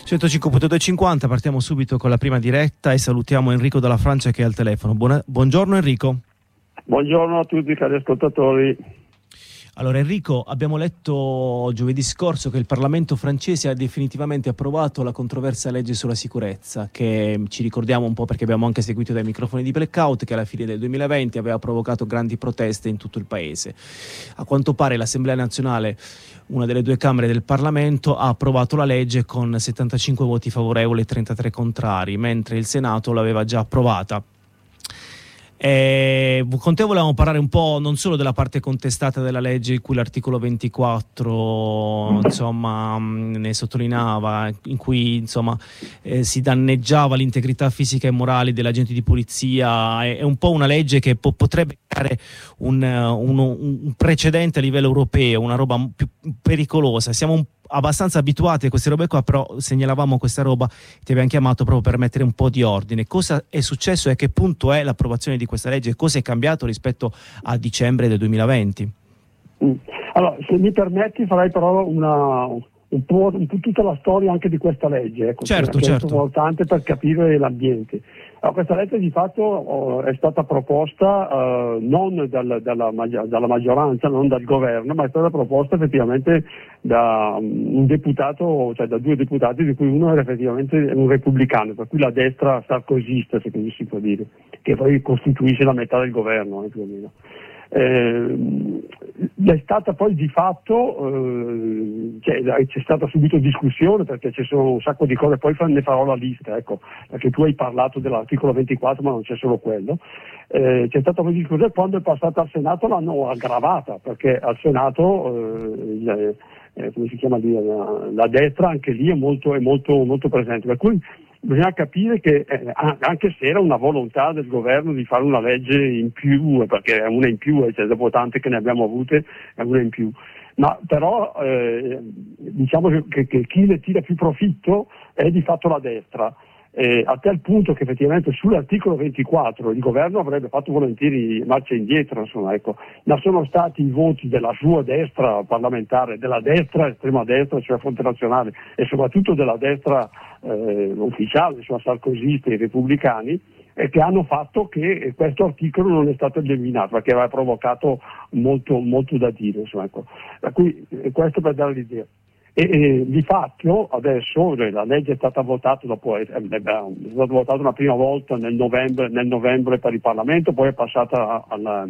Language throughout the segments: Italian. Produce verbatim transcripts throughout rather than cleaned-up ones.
centocinque punto duecentocinquanta, partiamo subito con la prima diretta e salutiamo Enrico dalla Francia che è al telefono. Buona... Buongiorno Enrico. Buongiorno a tutti cari ascoltatori. Allora Enrico, abbiamo letto giovedì scorso che il Parlamento francese ha definitivamente approvato la controversa legge sulla sicurezza, che ci ricordiamo un po' perché abbiamo anche seguito dai microfoni di Blackout, che alla fine del duemilaventi aveva provocato grandi proteste in tutto il paese. A quanto pare l'Assemblea nazionale, una delle due camere del Parlamento, ha approvato la legge con settantacinque voti favorevoli e trentatré contrari, mentre il Senato l'aveva già approvata. Eh, con te volevamo parlare un po' non solo della parte contestata della legge, in cui l'articolo ventiquattro insomma ne sottolineava, in cui insomma eh, si danneggiava l'integrità fisica e morale degli agenti di polizia. È, è un po' una legge che po- potrebbe creare un, un, un precedente a livello europeo, una roba più pericolosa. Siamo un abbastanza abituati a queste robe qua, però segnalavamo questa roba, ti abbiamo chiamato proprio per mettere un po' di ordine. Cosa è successo e a che punto è l'approvazione di questa legge? Cosa è cambiato rispetto a dicembre del duemilaventi? Allora, se mi permetti farei però una, un po', un po' tutta la storia anche di questa legge, ecco, certo, che certo. è importante per capire l'ambiente. Allora, questa legge di fatto oh, è stata proposta uh, non dal, dalla, dalla maggioranza, non dal governo, ma è stata proposta effettivamente da un deputato, cioè da due deputati, di cui uno era effettivamente un repubblicano, per cui la destra sarkozista, se così si può dire, che poi costituisce la metà del governo, eh, più o meno. Eh, è stata poi di fatto eh, cioè, c'è stata subito discussione, perché ci sono un sacco di cose, poi ne farò la lista, ecco, perché tu hai parlato dell'articolo ventiquattro, ma non c'è solo quello. Eh, c'è stata poi discussione, quando è passata al Senato l'hanno aggravata, perché al Senato eh, il, eh, come si chiama lì, la, la destra anche lì è molto, è molto, molto presente, per cui bisogna capire che eh, anche se era una volontà del governo di fare una legge in più, perché è una in più, cioè, dopo tante che ne abbiamo avute è una in più, ma però eh, diciamo che, che chi ne tira più profitto è di fatto la destra, eh, a tal punto che effettivamente sull'articolo ventiquattro il governo avrebbe fatto volentieri marcia indietro, insomma, ecco, ma sono stati i voti della sua destra parlamentare, della destra estrema destra, cioè Fronte Nazionale, e soprattutto della destra eh, ufficiale, cioè sarkozisti e repubblicani, eh, che hanno fatto che questo articolo non è stato eliminato, perché aveva provocato molto, molto da dire, insomma, ecco. Per cui eh, questo per dare l'idea. E, e di fatto adesso la legge è stata votata dopo, è, è, è stata votata una prima volta nel novembre, nel novembre per il Parlamento, poi è passata al,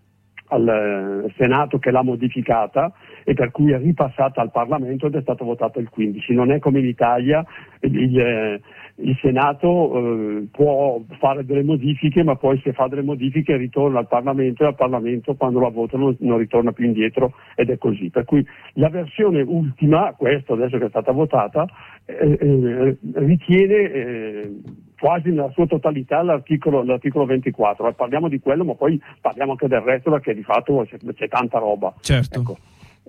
al Senato che l'ha modificata e per cui è ripassata al Parlamento ed è stata votata il quindici. Non è come in Italia, il, il Senato eh, può fare delle modifiche, ma poi se fa delle modifiche ritorna al Parlamento e al Parlamento quando la votano non ritorna più indietro, ed è così. Per cui la versione ultima, questa adesso che è stata votata, eh, eh, ritiene eh, quasi nella sua totalità l'articolo, l'articolo ventiquattro. Eh, parliamo di quello, ma poi parliamo anche del resto, perché di fatto c'è, c'è tanta roba. Certo. Ecco.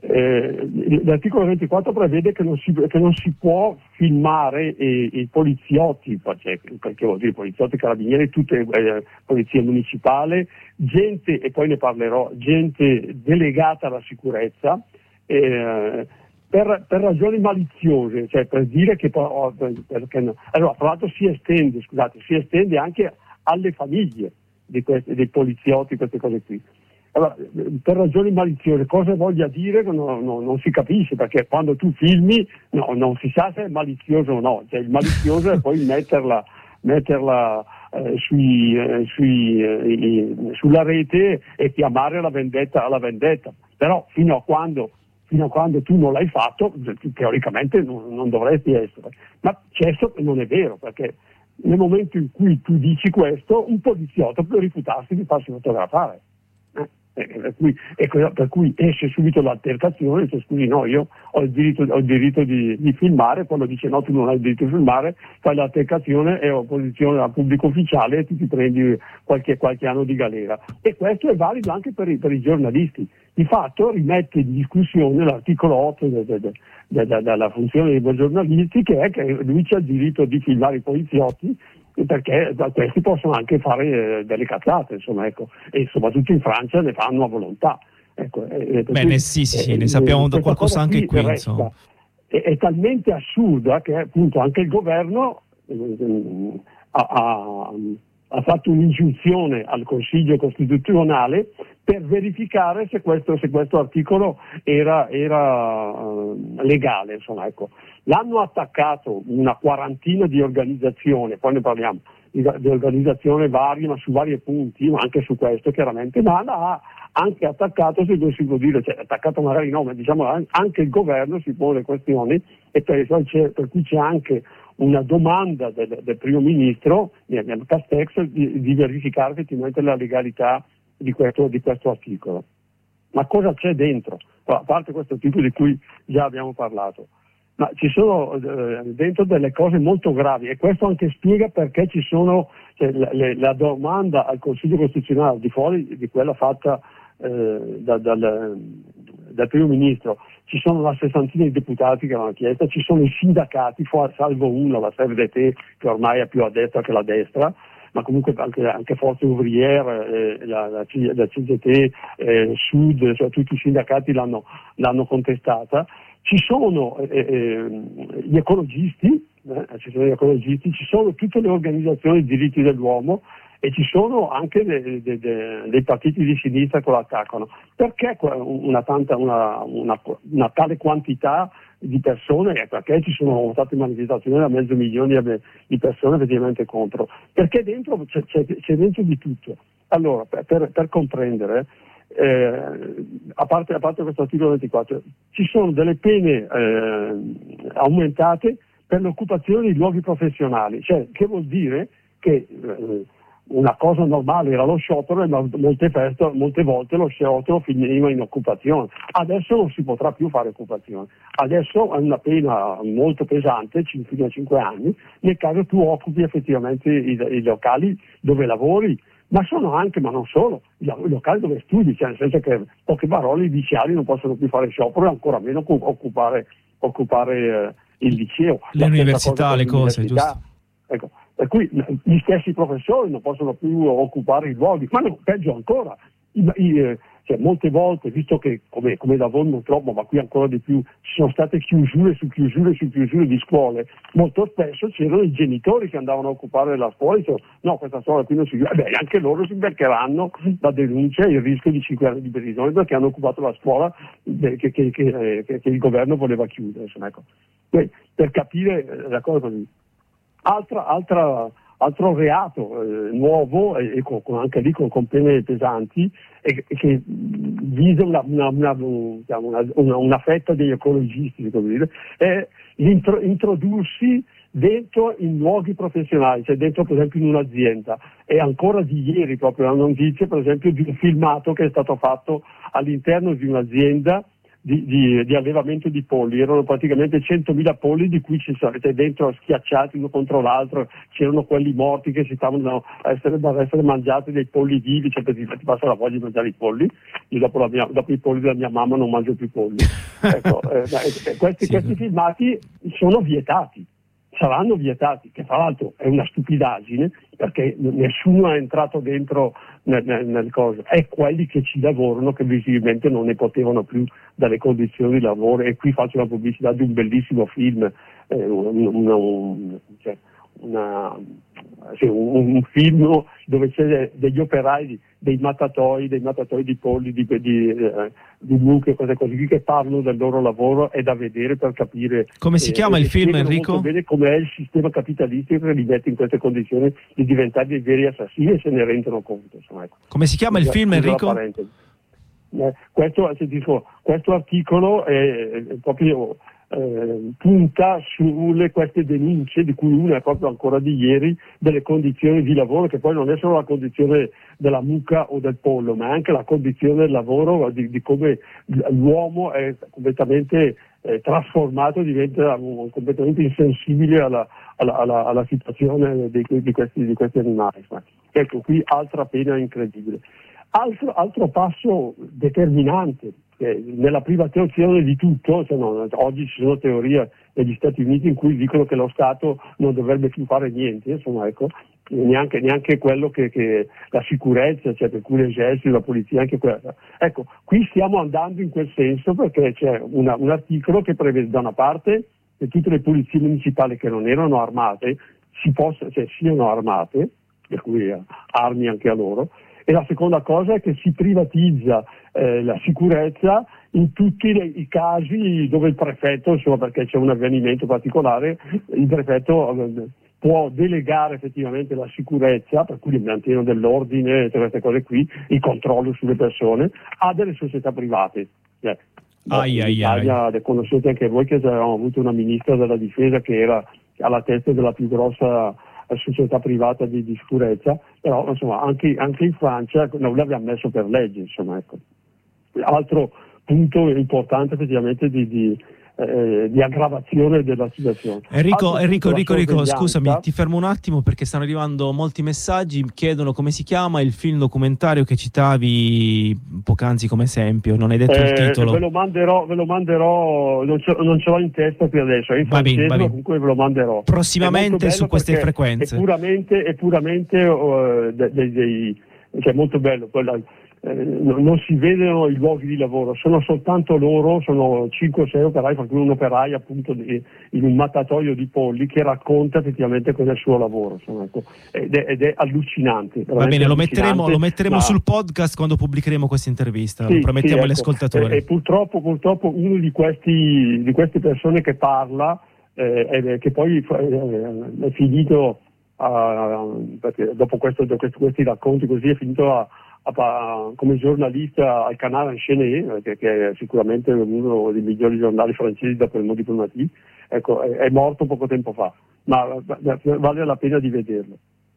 Eh, l'articolo ventiquattro prevede che non si, che non si può filmare eh, i poliziotti, cioè, perché vuol dire poliziotti, carabinieri, tutte eh, polizia municipale, gente, e poi ne parlerò, gente delegata alla sicurezza, eh, per, per ragioni maliziose, cioè per dire che oh, perché no. Allora, tra l'altro si estende, scusate, si estende anche alle famiglie di questi, dei poliziotti, queste cose qui. Allora, per ragioni maliziose, cosa voglia dire no, no, non si capisce, perché quando tu filmi no, non si sa se è malizioso o no, cioè il malizioso è poi metterla, metterla eh, sui, eh, sui, eh, sulla rete e chiamare la vendetta alla vendetta, però fino a quando, fino a quando tu non l'hai fatto teoricamente non, non dovresti essere, ma questo non è vero, perché nel momento in cui tu dici questo un poliziotto può rifiutarsi di farsi fotografare. Per cui, ecco, per cui esce subito l'altercazione, dice scusi no, io ho il diritto, ho il diritto di, di filmare, quando dice no tu non hai il diritto di filmare, fai l'altercazione e opposizione al pubblico ufficiale e ti, ti prendi qualche, qualche anno di galera. E questo è valido anche per i, per i giornalisti. Di fatto rimette in discussione l'articolo otto de, de, de, de, de, della funzione dei giornalisti, che è che lui c'ha il diritto di filmare i poliziotti, perché questi possono anche fare eh, delle cazzate, insomma, ecco, e soprattutto in Francia ne fanno a volontà. Ecco, eh, Bene, cui, sì, sì, sì, eh, ne sappiamo eh, qualcosa anche qui, resta, insomma. è, è talmente assurda che appunto anche il governo eh, ha, ha, ha fatto un'ingiunzione al Consiglio Costituzionale per verificare se questo, se questo articolo era, era uh, legale. Insomma, ecco. L'hanno attaccato una quarantina di organizzazioni, poi ne parliamo, di, di organizzazioni varie, ma su vari punti, ma anche su questo chiaramente, ma l'ha anche attaccato, se così si può dire, cioè attaccato magari no, ma diciamo anche il governo si pone le questioni, e per, per cui c'è anche una domanda del, del primo ministro Castex di, di verificare effettivamente la legalità di questo, di questo articolo. Ma cosa c'è dentro? A parte questo tipo di cui già abbiamo parlato, ma ci sono eh, dentro delle cose molto gravi, e questo anche spiega perché ci sono, cioè, la, le, la domanda al Consiglio Costituzionale al di fuori di quella fatta eh, da, dal, dal primo ministro. Ci sono una sessantina di deputati che l'hanno chiesta, ci sono i sindacati, salvo uno, la S E V D T, che ormai è più a destra che la destra, ma comunque anche, anche Forze Ouvriere, eh, la, la, la C G T, eh, Sud, cioè tutti i sindacati l'hanno, l'hanno contestata. Ci sono eh, eh, gli ecologisti, eh, ci sono gli ecologisti, ci sono tutte le organizzazioni di diritti dell'uomo, e ci sono anche dei, dei, dei partiti di sinistra che lo attaccano. Perché una, tanta, una, una, una tale quantità di persone? Perché ci sono state manifestazioni da mezzo milione di persone effettivamente contro? Perché dentro c'è, c'è, c'è dentro di tutto. Allora, per, per, per comprendere, eh, a, parte, a parte questo articolo ventiquattro, ci sono delle pene eh, aumentate per l'occupazione di luoghi professionali, cioè che vuol dire che eh, una cosa normale era lo sciopero, e molte, feste, molte volte lo sciopero finiva in occupazione. Adesso non si potrà più fare occupazione. Adesso è una pena molto pesante, fino a cinque anni, nel caso tu occupi effettivamente i, i locali dove lavori, ma sono anche, ma non solo, i, i locali dove studi, cioè nel senso che poche parole i liceali non possono più fare sciopero, e ancora meno occupare, occupare eh, il liceo. Le università, le cose, giusto? Ecco. Per cui gli stessi professori non possono più occupare i luoghi, ma no, peggio ancora, i, i, cioè, molte volte, visto che come, come da voi non troppo, ma qui ancora di più, ci sono state chiusure su chiusure su chiusure di scuole, molto spesso c'erano i genitori che andavano a occupare la scuola e dicevano no, questa scuola qui non si chiude, beh, anche loro si beccheranno la denuncia e il rischio di cinque anni di prigione perché hanno occupato la scuola che, che, che, che, che il governo voleva chiudere. Insomma, ecco. Quindi, per capire la cosa così. Altra, altra, altro reato eh, nuovo, e, e con, anche lì con, con pene pesanti, e, e che visa una, una, una, una, una, una fetta degli ecologisti, come dire, è introdursi dentro in luoghi professionali, cioè dentro per esempio in un'azienda. E ancora di ieri proprio la notizia, per esempio, di un filmato che è stato fatto all'interno di un'azienda Di, di, di allevamento di polli. Erano praticamente centomila polli, di cui ci sono dentro schiacciati uno contro l'altro, c'erano quelli morti che si stavano a essere, a essere mangiati, dei polli vivi, cioè ti, ti passa la voglia di mangiare i polli. Io dopo, la mia, dopo i polli della mia mamma non mangio più polli. Ecco, eh, eh, questi, sì, questi filmati sono vietati, saranno vietati, che tra l'altro è una stupidaggine, perché nessuno è entrato dentro nel, nel, nel coso, è quelli che ci lavorano che visibilmente non ne potevano più dalle condizioni di lavoro. E qui faccio la pubblicità di un bellissimo film, eh, un, un, un, cioè una, sì, un, un film dove c'è degli operai, dei mattatoi, dei mattatoi di polli, di, di, eh, di mucche, cose così, che parlano del loro lavoro. È da vedere per capire. Come si eh, chiama il film, Enrico? Molto bene come è il sistema capitalistico che li mette in queste condizioni di diventare dei veri assassini, e se ne rendono conto. Insomma, ecco. Come si chiama il film, Enrico? Eh, questo, dico, questo articolo è, è proprio eh, punta sulle queste denunce, di cui una è proprio ancora di ieri, delle condizioni di lavoro, che poi non è solo la condizione della mucca o del pollo, ma è anche la condizione del lavoro, di, di come l'uomo è completamente eh, trasformato, diventa um, completamente insensibile alla, alla, alla, alla situazione di, di, questi, di questi animali. Ecco, qui altra pena incredibile. Altro, altro passo determinante eh, nella privatizzazione di tutto, cioè no, oggi ci sono teorie negli Stati Uniti in cui dicono che lo Stato non dovrebbe più fare niente, insomma, ecco, neanche, neanche quello che, che la sicurezza, cioè per cui l'esercito, la polizia, anche quella. Ecco, qui stiamo andando in quel senso perché c'è una, un articolo che prevede da una parte che tutte le polizie municipali che non erano armate si possa, cioè, siano armate, per cui armi anche a loro, e la seconda cosa è che si privatizza eh, la sicurezza in tutti le, i casi dove il prefetto, insomma, perché c'è un avvenimento particolare, il prefetto eh, può delegare effettivamente la sicurezza, per cui il mantenimento dell'ordine, tutte queste cose qui, il controllo sulle persone, a delle società private. Eh, ai, in ai, Italia, ai. conoscete anche voi che avevamo avuto una ministra della difesa che era alla testa della più grossa società privata di, di sicurezza, però insomma anche, anche in Francia non l'abbiamo messo per legge, insomma, ecco. Altro punto importante effettivamente di, di, eh, di aggravazione della situazione. Enrico, Altro Enrico, punto, Enrico, Enrico, la scusami, ti fermo un attimo perché stanno arrivando molti messaggi, chiedono come si chiama il film documentario che citavi poc'anzi come esempio, non hai detto eh, il titolo. Ve lo manderò, ve lo manderò, non ce, non ce l'ho in testa qui adesso, è in Va bene, francese, va bene. comunque ve lo manderò. Prossimamente su queste frequenze. È puramente, è puramente uh, dei, dei, dei, cioè molto bello, quella, eh, non, non si vedono i luoghi di lavoro, sono soltanto loro, sono cinque o sei operai, qualcuno un operaio appunto di, in un mattatoio di polli che racconta effettivamente cosa è il suo lavoro, insomma, ecco. ed, è, ed è allucinante. Va bene, lo metteremo, lo metteremo ma... sul podcast quando pubblicheremo questa intervista, sì, lo promettiamo sì, agli ecco. ascoltatori. E, e purtroppo, purtroppo uno di questi di queste persone che parla eh, è, che poi eh, è finito a, perché dopo, questo, dopo questi racconti così è finito a A, come giornalista al canale Enchaîné, che, che è sicuramente uno dei migliori giornali francesi dopo il Mot Diplomatique, ecco, è, è morto poco tempo fa, ma vale la pena di vederlo.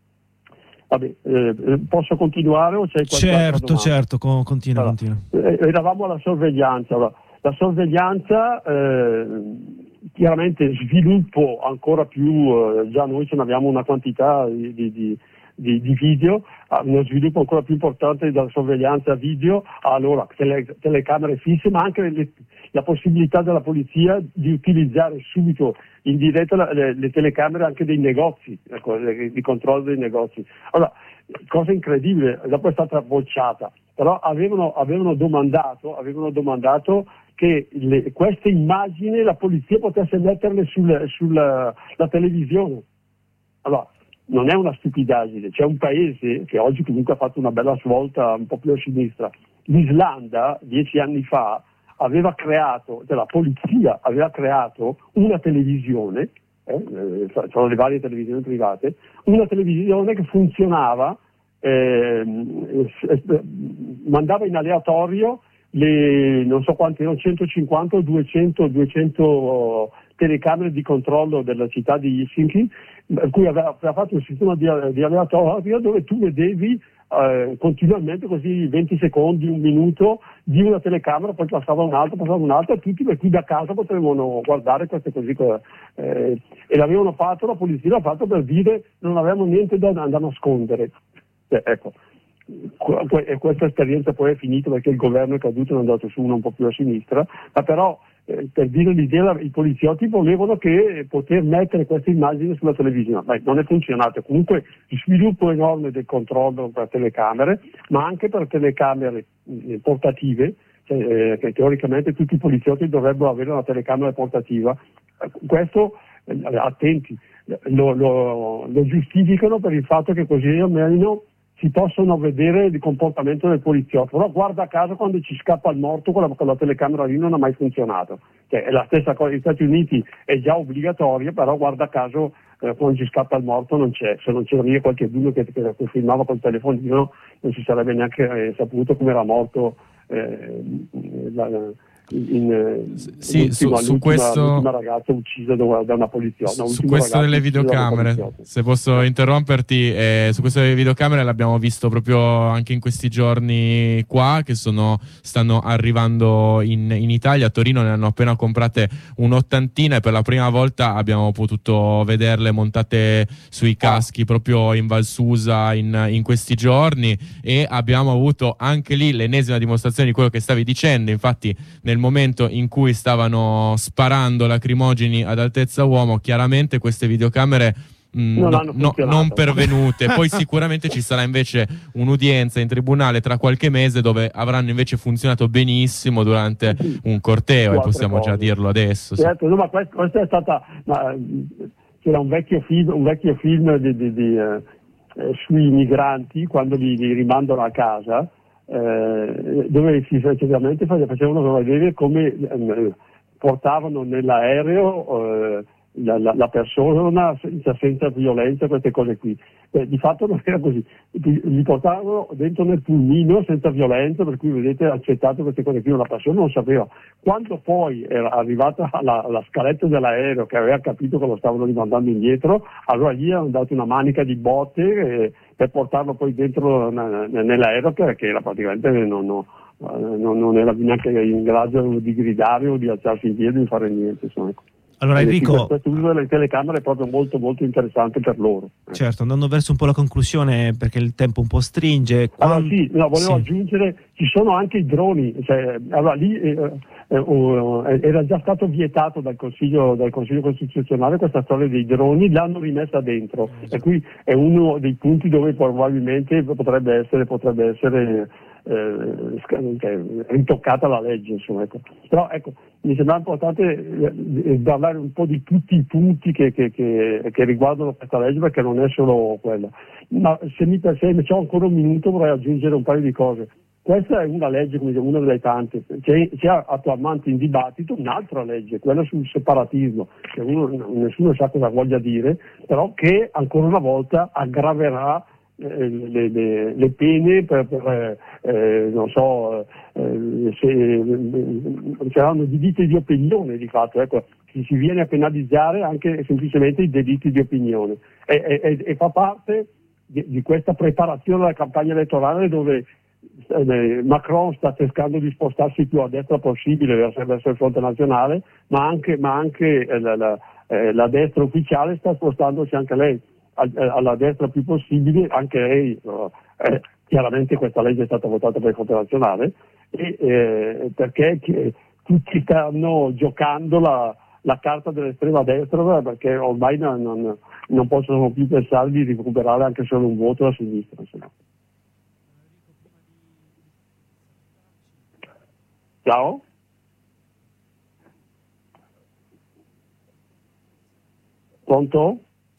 Vabbè, eh, posso continuare o c'è qualche altra Certo, domanda? certo, con, continua, allora, continua. Eh, eravamo alla sorveglianza. Allora, la sorveglianza, eh, chiaramente sviluppo ancora più, eh, già noi ce ne abbiamo una quantità di, di, di Di, di video, uno sviluppo ancora più importante della sorveglianza video, allora tele, telecamere fisse, ma anche le, la possibilità della polizia di utilizzare subito in diretta le, le telecamere anche dei negozi, ecco, di controllo dei negozi. Allora, cosa incredibile, dopo è stata bocciata, però avevano, avevano domandato, avevano domandato che le, queste immagini la polizia potesse metterle sulla sul, la televisione. Allora, non è una stupidaggine, c'è un paese che oggi comunque ha fatto una bella svolta un po' più a sinistra. L'Islanda, dieci anni fa, aveva creato, cioè la polizia aveva creato una televisione, eh, sono le varie televisioni private, una televisione che funzionava, eh, mandava in aleatorio le, non so quante erano, centocinquanta o duecento, duecento telecamere di controllo della città di Helsinki, per cui aveva, aveva fatto un sistema di, di aleatorio dove tu vedevi eh, continuamente così venti secondi, un minuto di una telecamera, poi passava un'altra, passava un'altra, tutti per cui da casa potevano guardare queste così eh, e l'avevano fatto, la polizia l'ha fatto per dire non avevamo niente da, da nascondere. Eh, ecco. E questa esperienza poi è finita perché il governo è caduto e è andato su uno un po' più a sinistra, ma però eh, per dire l'idea, i poliziotti volevano che poter mettere queste immagini sulla televisione, ma non è funzionato. Comunque sviluppo enorme del controllo per telecamere, ma anche per telecamere eh, portative, cioè, eh, che teoricamente tutti i poliziotti dovrebbero avere una telecamera portativa. Eh, questo, eh, attenti, lo, lo, lo giustificano per il fatto che così almeno si possono vedere il comportamento del poliziotto, però guarda caso quando ci scappa il morto con la, con la telecamera lì non ha mai funzionato, cioè, è la stessa cosa, negli Stati Uniti è già obbligatoria, però guarda caso eh, quando ci scappa il morto non c'è, se non c'era lì qualcuno che, che, che filmava col telefonino non si sarebbe neanche eh, saputo come era morto eh, la, in, in, sì, su, su questo l'ultima ragazza uccisa da, da una poliziotta. Su questo delle videocamere, se posso interromperti, eh, su questo delle videocamere l'abbiamo visto proprio anche in questi giorni qua, che sono, stanno arrivando in, in Italia. A Torino ne hanno appena comprate un'ottantina e per la prima volta abbiamo potuto vederle montate sui caschi proprio in Val Susa in, in questi giorni, e abbiamo avuto anche lì l'ennesima dimostrazione di quello che stavi dicendo. Infatti nel momento in cui stavano sparando lacrimogeni ad altezza uomo, chiaramente queste videocamere mh, non, no, no, non pervenute. Poi sicuramente ci sarà invece un'udienza in tribunale tra qualche mese dove avranno invece funzionato benissimo durante un corteo, e possiamo cose. già dirlo adesso. Certo, sì. No, ma questo, questo è stata ma, c'era un vecchio film, un vecchio film di, di, di, eh, sui migranti quando li, li rimandano a casa, eh, dove si effettivamente facevano vedere come eh, portavano nell'aereo eh, la, la, la persona senza, senza violenza, queste cose qui. Eh, di fatto non era così, li portavano dentro nel pulmino senza violenza, per cui vedete ha accettato queste cose qui, la persona non sapeva. Quando poi era arrivata alla, alla scaletta dell'aereo, che aveva capito che lo stavano rimandando indietro, allora gli hanno dato una manica di botte eh, per portarlo poi dentro n- n- nell'aereo, che, che era praticamente non, non, non, non era neanche in grado di gridare o di alzarsi in piedi, di fare niente, insomma. Allora Enrico, questo uso delle telecamere è proprio molto molto interessante per loro. Certo, andando verso un po' la conclusione perché il tempo un po' stringe. Quando... Allora sì, no, volevo sì. aggiungere, ci sono anche i droni, cioè, allora lì eh, eh, uh, era già stato vietato dal Consiglio, dal Consiglio Costituzionale questa storia dei droni, l'hanno rimessa dentro, e qui è uno dei punti dove probabilmente potrebbe essere, potrebbe essere eh, intoccata la legge, insomma, ecco. Però ecco, mi sembra importante eh, parlare un po' di tutti i punti che, che, che, che riguardano questa legge, perché non è solo quella. Ma se mi se c'ho ancora un minuto vorrei aggiungere un paio di cose. Questa è una legge, come dire, una delle tante. C'è, c'è attualmente in dibattito un'altra legge, quella sul separatismo, che uno, nessuno sa cosa voglia dire, però che ancora una volta aggraverà eh, le, le, le pene per, per eh, non so, eh, se saranno delitti di opinione di fatto, ecco, si viene a penalizzare anche semplicemente i delitti di opinione e, e, e fa parte di, di questa preparazione alla campagna elettorale dove Macron sta cercando di spostarsi più a destra possibile verso, verso il fronte nazionale, ma anche, ma anche eh, la, la, eh, la destra ufficiale sta spostandosi anche lei a, alla destra più possibile, anche lei eh, chiaramente questa legge è stata votata per il fronte nazionale e, eh, perché che, tutti stanno giocando la, la carta dell'estrema destra, perché ormai non, non, non possono più pensare di recuperare anche solo un voto a sinistra, insomma. Ciao? Pronto?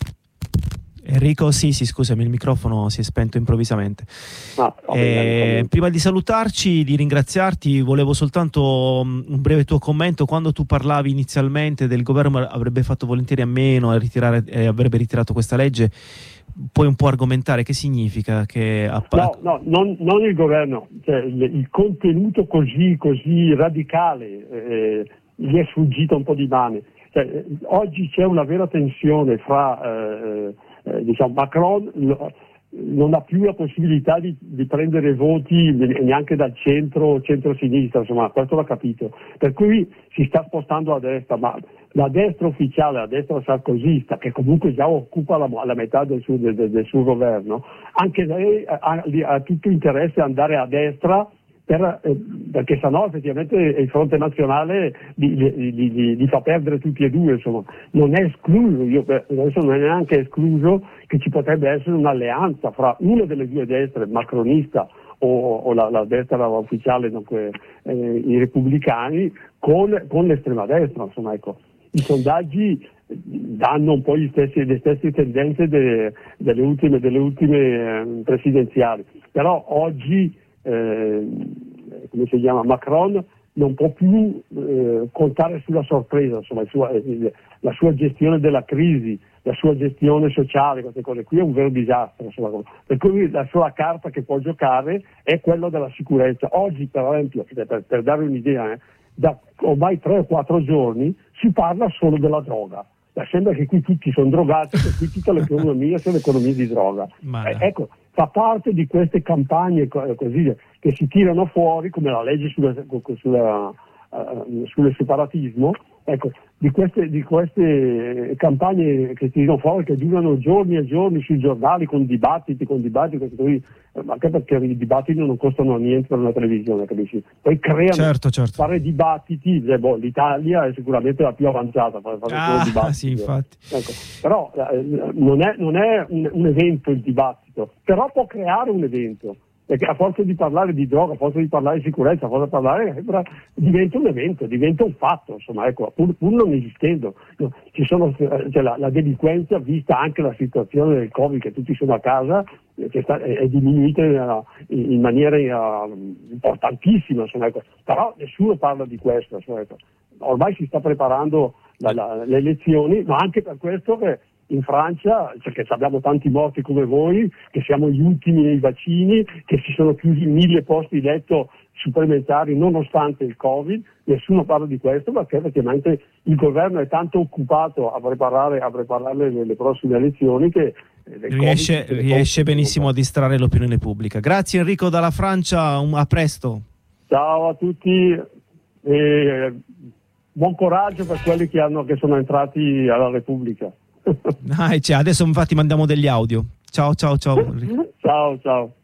Enrico, sì, sì, scusami, il microfono si è spento improvvisamente. Ah, bene, eh, prima di salutarci, di ringraziarti, volevo soltanto um, un breve tuo commento. Quando tu parlavi inizialmente del governo avrebbe fatto volentieri a meno e ritirare, eh, avrebbe ritirato questa legge, puoi un po' argomentare che significa? Che app- no, no, non, non il governo, cioè, il, il contenuto così, così radicale eh, gli è sfuggito un po' di mano. Cioè, oggi c'è una vera tensione fra eh, eh, diciamo Macron lo, non ha più la possibilità di, di prendere voti neanche dal centro centro-sinistra, insomma, questo l'ha capito, per cui si sta spostando a destra, ma la destra ufficiale, la destra sarkozista, che comunque già occupa la, la metà del suo, del, del suo governo, anche lei ha, ha tutto interesse ad andare a destra, per, eh, perché sennò effettivamente il fronte nazionale li, li, li, li fa perdere tutti e due, insomma. Non è escluso, io adesso non è neanche escluso che ci potrebbe essere un'alleanza fra una delle due destre, macronista o, o la, la destra ufficiale, dunque, eh, i repubblicani, con, con l'estrema destra, insomma, ecco. I sondaggi danno un po' gli stessi, le stesse tendenze de, delle ultime, delle ultime eh, presidenziali, però oggi eh, come si chiama, Macron non può più eh, contare sulla sorpresa, insomma, il sua, eh, la sua gestione della crisi, la sua gestione sociale, queste cose qui è un vero disastro, insomma, per cui la sola carta che può giocare è quella della sicurezza. Oggi, per esempio, per, per dare un'idea, eh, da ormai tre o quattro giorni si parla solo della droga. Sembra che qui tutti sono drogati, che qui tutta l'economia sono economie di droga. Eh, ecco, fa parte di queste campagne così che si tirano fuori, come la legge sulla, sulla, uh, sul separatismo, Ecco, di queste, di queste campagne che tirano fuori, che durano giorni e giorni sui giornali con dibattiti, con dibattiti, poi, anche perché i dibattiti non costano niente per una televisione, capisci? Poi creano, certo, certo. fare dibattiti, eh, boh, l'Italia è sicuramente la più avanzata per fare ah, solo dibattiti. Sì, infatti. Ecco, però eh, non è, non è un, un evento il dibattito, però può creare un evento. Perché a forza di parlare di droga, a forza di parlare di sicurezza, a forza di parlare diventa un evento, diventa un fatto, insomma, ecco, pur, pur non esistendo. No, ci sono, cioè, la, la delinquenza, vista anche la situazione del Covid, che tutti sono a casa, che sta, è, è diminuita in, in maniera uh, importantissima, insomma, ecco. Però nessuno parla di questo, insomma, ecco. Ormai si sta preparando la, la, le elezioni, ma anche per questo che in Francia, perché abbiamo tanti morti come voi, che siamo gli ultimi nei vaccini, che si sono chiusi mille posti letto supplementari nonostante il Covid, nessuno parla di questo perché effettivamente il governo è tanto occupato a preparare, a preparare le, le prossime elezioni che riesce, COVID, riesce benissimo a distrarre l'opinione pubblica. Grazie Enrico dalla Francia, un, a presto. Ciao a tutti e buon coraggio per quelli che, hanno, che sono entrati alla Repubblica. Ah, cioè, adesso infatti mandiamo degli audio. Ciao ciao ciao. Ciao ciao.